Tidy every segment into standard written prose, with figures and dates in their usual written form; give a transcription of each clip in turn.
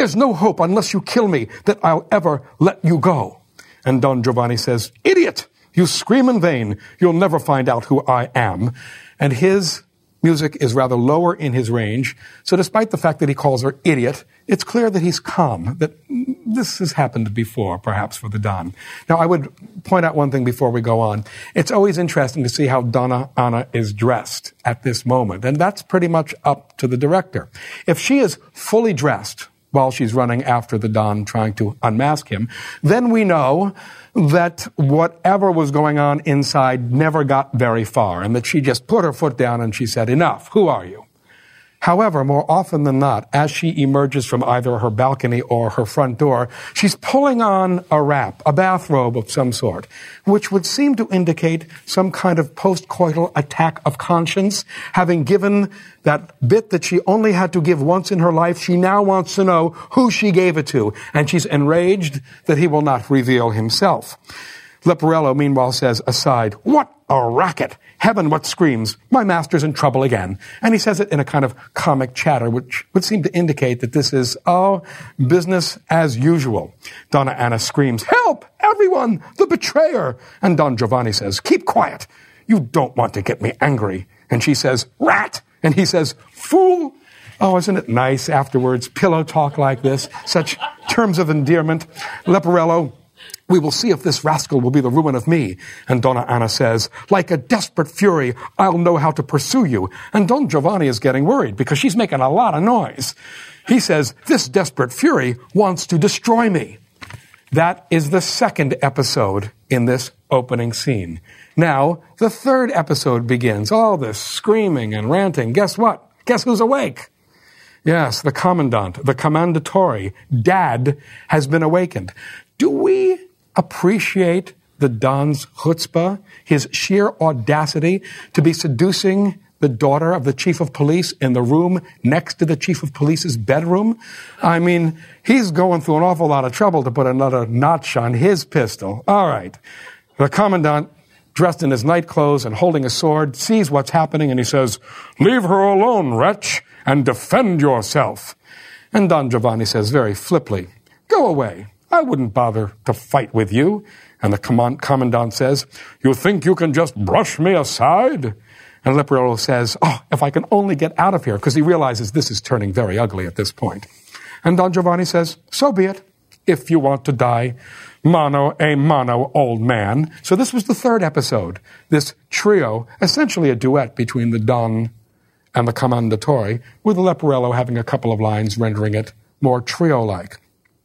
There's no hope unless you kill me that I'll ever let you go. And Don Giovanni says, idiot, you scream in vain. You'll never find out who I am. And his music is rather lower in his range. So despite the fact that he calls her idiot, it's clear that he's calm, that this has happened before, perhaps, for the Don. Now, I would point out one thing before we go on. It's always interesting to see how Donna Anna is dressed at this moment. And that's pretty much up to the director. If she is fully dressed while she's running after the Don trying to unmask him, then we know that whatever was going on inside never got very far, and that she just put her foot down and she said, enough, who are you? However, more often than not, as she emerges from either her balcony or her front door, she's pulling on a wrap, a bathrobe of some sort, which would seem to indicate some kind of post-coital attack of conscience. Having given that bit that she only had to give once in her life, she now wants to know who she gave it to, and she's enraged that he will not reveal himself. Leporello, meanwhile, says aside, what a racket! Heaven, what screams! My master's in trouble again. And he says it in a kind of comic chatter, which would seem to indicate that this is, business as usual. Donna Anna screams, help! Everyone! The betrayer! And Don Giovanni says, keep quiet! You don't want to get me angry. And she says, rat! And he says, fool! Oh, isn't it nice afterwards, pillow talk like this? Such terms of endearment. Leporello, we will see if this rascal will be the ruin of me. And Donna Anna says, like a desperate fury, I'll know how to pursue you. And Don Giovanni is getting worried because she's making a lot of noise. He says, this desperate fury wants to destroy me. That is the second episode in this opening scene. Now, the third episode begins. All this screaming and ranting. Guess what? Guess who's awake? Yes, the commandant, the commandatore, Dad, has been awakened. Do we appreciate the Don's chutzpah, his sheer audacity to be seducing the daughter of the chief of police in the room next to the chief of police's bedroom? I mean, he's going through an awful lot of trouble to put another notch on his pistol. All right. The commandant, dressed in his night clothes and holding a sword, sees what's happening and he says, leave her alone, wretch, and defend yourself. And Don Giovanni says very flippantly, go away. I wouldn't bother to fight with you. And the commandant says, you think you can just brush me aside? And Leporello says, if I can only get out of here, because he realizes this is turning very ugly at this point. And Don Giovanni says, so be it. If you want to die, mano a mano, old man. So this was the third episode. This trio, essentially a duet between the Don and the Commendatore, with Leporello having a couple of lines rendering it more trio-like.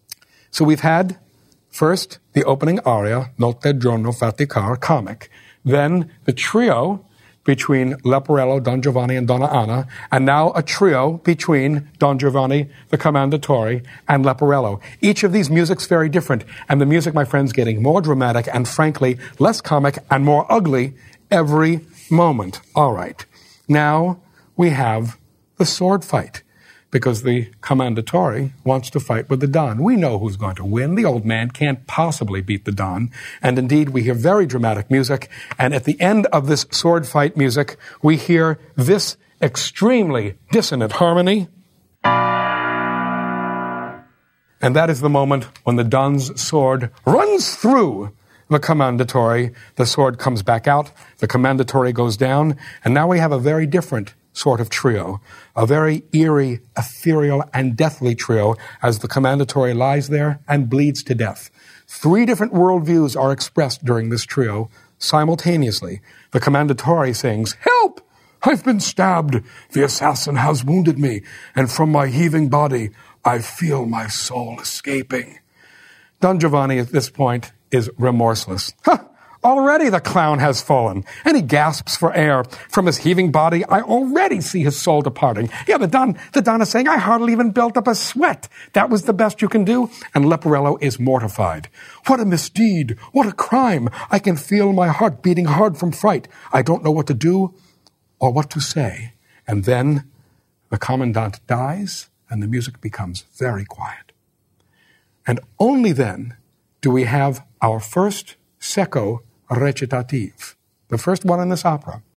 So we've had, first, the opening aria, Notte giorno faticar, comic. Then the trio between Leporello, Don Giovanni, and Donna Anna, and now a trio between Don Giovanni, the Commendatore, and Leporello. Each of these music's very different, and the music, my friends, getting more dramatic and, frankly, less comic and more ugly every moment. All right. Now we have the sword fight, because the Commendatore wants to fight with the Don. We know who's going to win. The old man can't possibly beat the Don. And indeed, we hear very dramatic music. And at the end of this sword fight music, we hear this extremely dissonant harmony. And that is the moment when the Don's sword runs through the Commendatore. The sword comes back out. The Commendatore goes down. And now we have a very different sort of trio, a very eerie, ethereal, and deathly trio as the Commendatore lies there and bleeds to death. 3 different worldviews are expressed during this trio simultaneously. The Commendatore sings, help! I've been stabbed. The assassin has wounded me, and from my heaving body, I feel my soul escaping. Don Giovanni at this point is remorseless. Already the clown has fallen, and he gasps for air. From his heaving body, I already see his soul departing. Yeah, the Don is saying, I hardly even built up a sweat. That was the best you can do? And Leporello is mortified. What a misdeed! What a crime! I can feel my heart beating hard from fright. I don't know what to do or what to say. And then the commandant dies, and the music becomes very quiet. And only then do we have our first secco recitative, the first one in this opera.